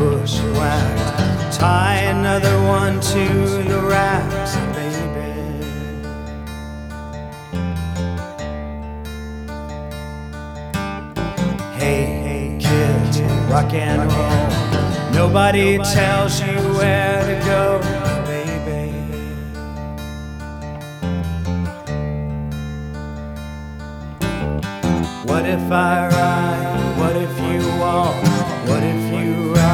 bushwhacked, tie another one to the racks, baby. Hey, kid, rock and roll. Nobody tells you where to go, baby. What if I ride? What if you walk? What if you ride?